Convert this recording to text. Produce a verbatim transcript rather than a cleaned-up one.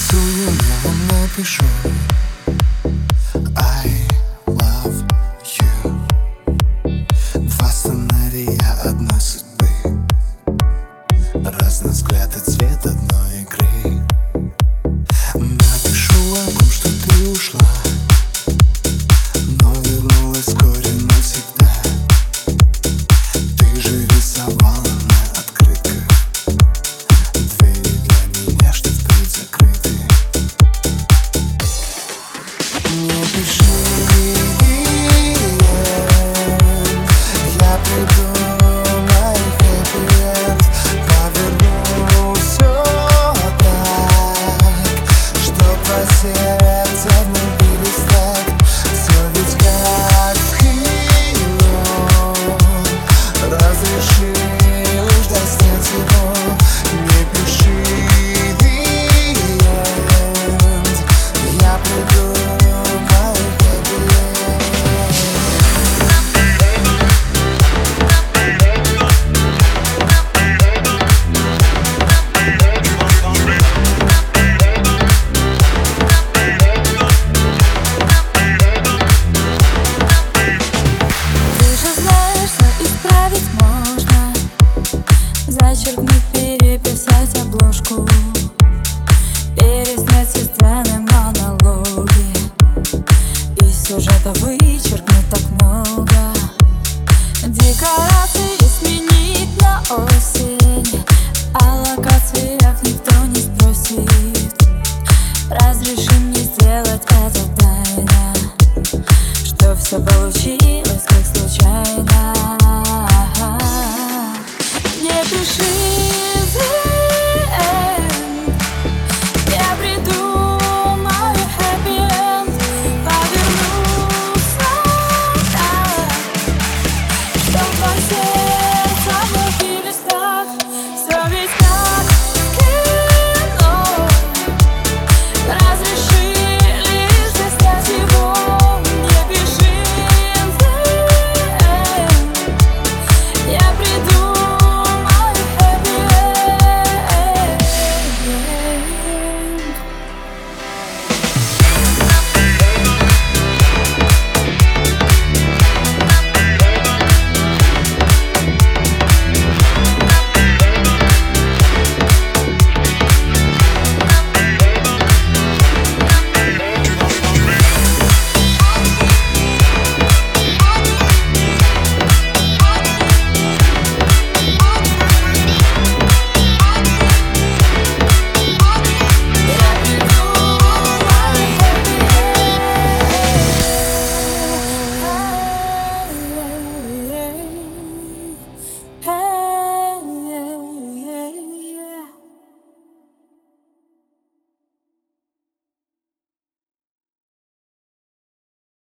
Нарисую, я вам напишу I love you. Два сценария одной судьбы, разный взгляд и цвет одной игры. Напишу о том, что ты ушла, но вернулась вскоре навсегда. Ты же рисовала на открытках двери для меня, что впредь закрыты. Не пиши, я придумаю хэппи-энд, поверну все так, чтоб по сердце влюбились так. Все ведь как в кино, разреши лишь достать его. Не пиши the end, я придумаю хэппи-энд. Ты же знаешь, что исправить можно, зачеркнуть